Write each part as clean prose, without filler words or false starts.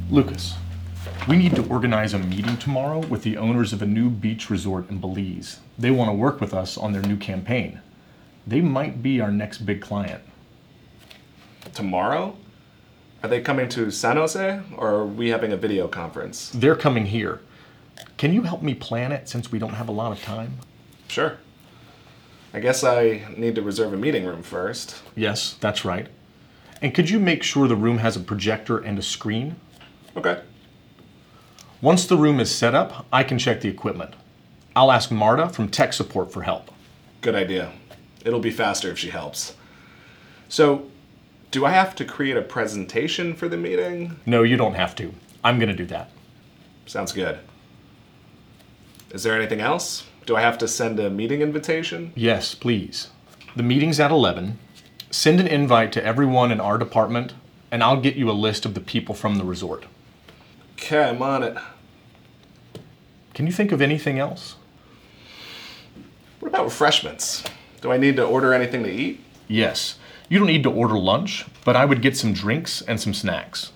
Lucas, we need to organize a meeting tomorrow with the owners of a new beach resort in Belize. They want to work with us on their new campaign. They might be our next big client. Tomorrow? Are they coming to San Jose, or are we having a video conference? They're coming here. Can you help me plan it since we don't have a lot of time? Sure. I guess I need to reserve a meeting room first. Yes, that's right. And could you make sure the room has a projector and a screen? Okay. Once the room is set up, I can check the equipment. I'll ask Marta from tech support for help. Good idea. It'll be faster if she helps. So, do I have to create a presentation for the meeting? No, you don't have to. I'm going to do that. Sounds good. Is there anything else? Do I have to send a meeting invitation? Yes, please. The meeting's at 11. Send an invite to everyone in our department, and I'll get you a list of the people from the resort. Okay, I'm on it. Can you think of anything else? What about refreshments? Do I need to order anything to eat? Yes. You don't need to order lunch, but I would get some drinks and some snacks.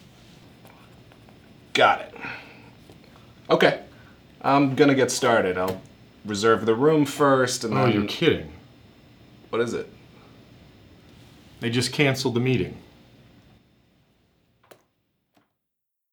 Got it. Okay. I'm gonna get started. I'll reserve the room first and then... Oh, you're kidding. What is it? They just canceled the meeting.